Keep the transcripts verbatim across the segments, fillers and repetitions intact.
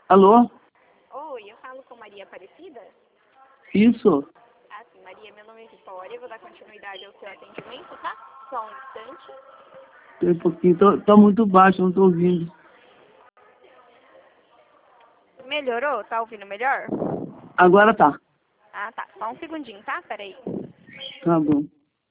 Alô? Oi, eu falo com Maria Aparecida? Isso? Ah, sim, Maria, meu nome é Vitória, eu vou dar continuidade ao seu atendimento, tá? Só um instante. Tem um pouquinho. Tô, tô muito baixo, não tô ouvindo. Melhorou? Tá ouvindo melhor? Agora tá. Ah, tá. Só um segundinho, tá? Peraí. Tá bom.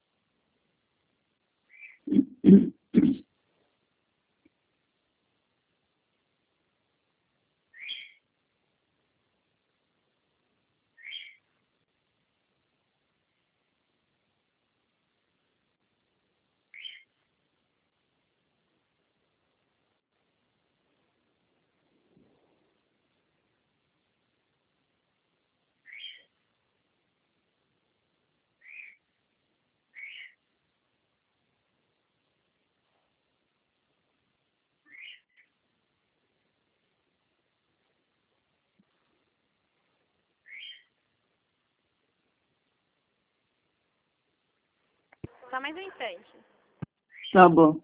Só mais um instante. Tá bom.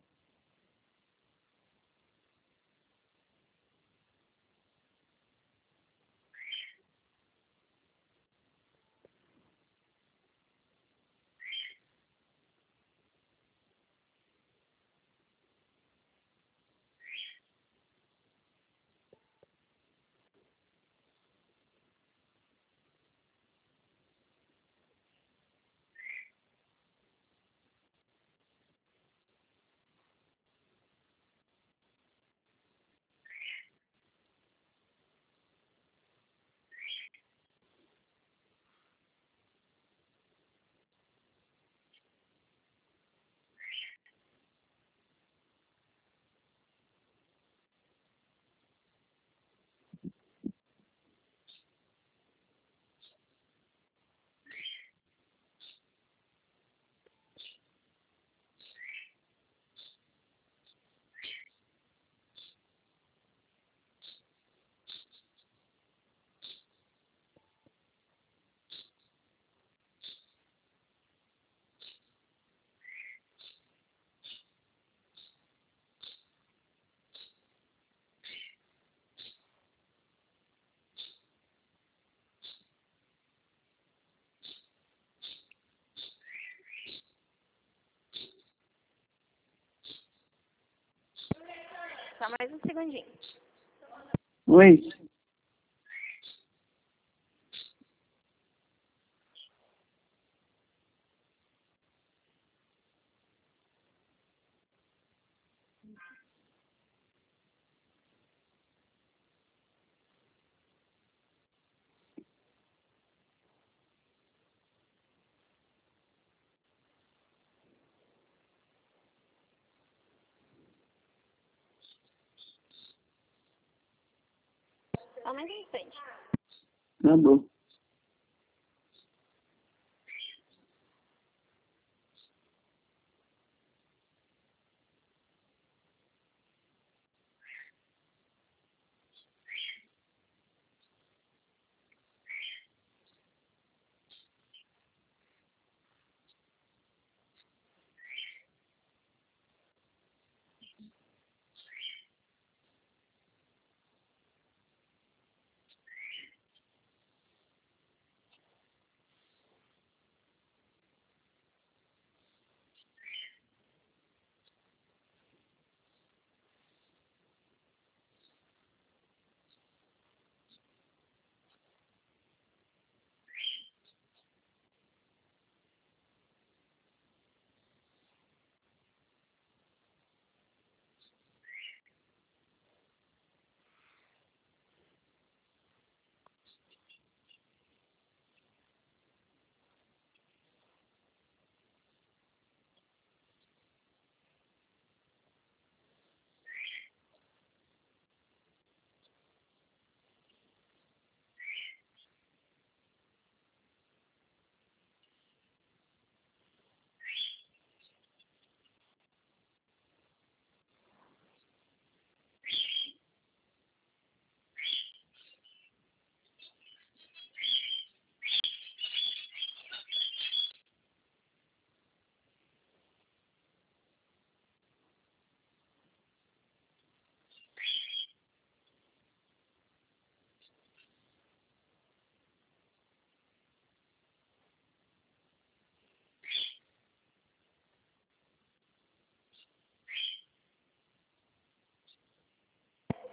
Só mais um segundinho. Oi? Só mais um instante. Tá bom.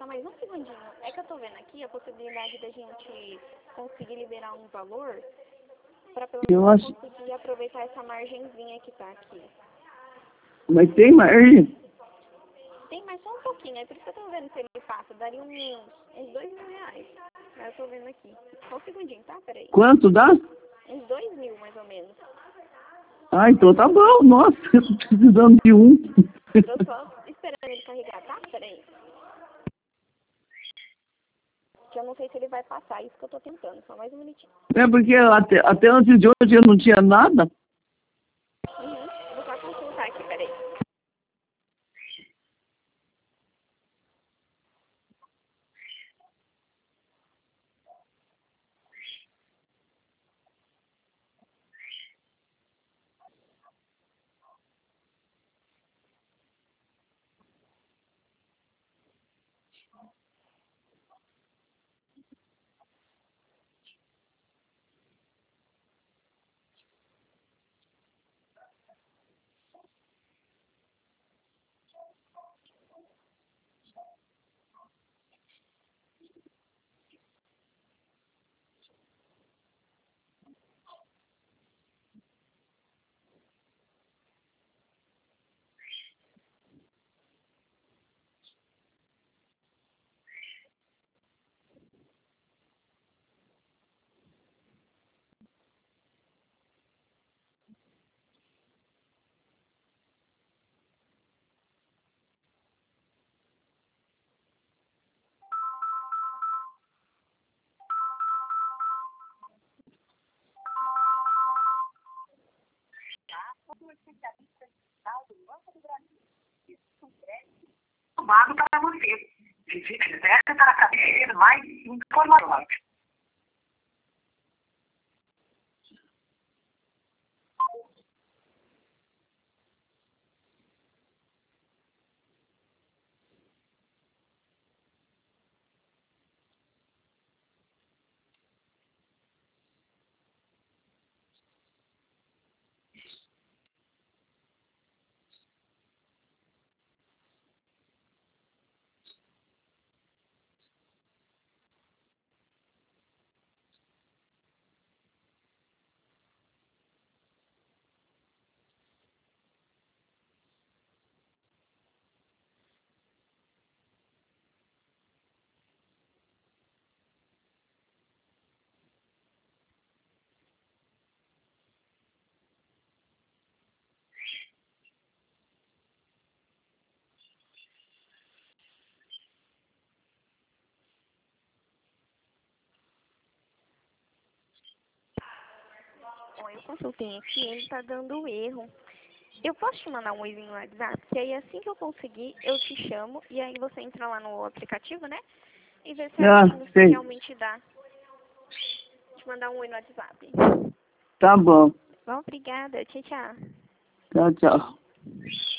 só mais um segundinho. É que eu tô vendo aqui a possibilidade da gente conseguir liberar um valor para pelo Eu menos acho... conseguir aproveitar essa margenzinha que tá aqui. Mas tem margem? Tem mais só um pouquinho, é por isso que eu tô vendo se ele passa. Daria uns, uns dois mil reais. Mas eu tô vendo aqui. Só um segundinho, tá? Peraí. Quanto dá? Uns dois mil, mais ou menos. Ah, então tá bom. Nossa, eu tô precisando de um. Tô só esperando ele carregar, tá? Peraí. Que eu não sei se ele vai passar, isso que eu tô tentando. Só mais um minutinho. É porque até, até antes de hoje eu não tinha nada. Uhum. Vou só consultar aqui, peraí. Tomado para você. Visite Zé para saber mais informações. Bom, eu consultei aqui, ele tá dando erro. Eu posso te mandar um oizinho no WhatsApp? Que aí assim que eu conseguir, eu te chamo. E aí você entra lá no aplicativo, né? E vê Ah, certinho se sei. realmente dá. Te mandar um oi no WhatsApp. Tá bom. Bom, obrigada. Tchau, tchau. Tchau, tchau.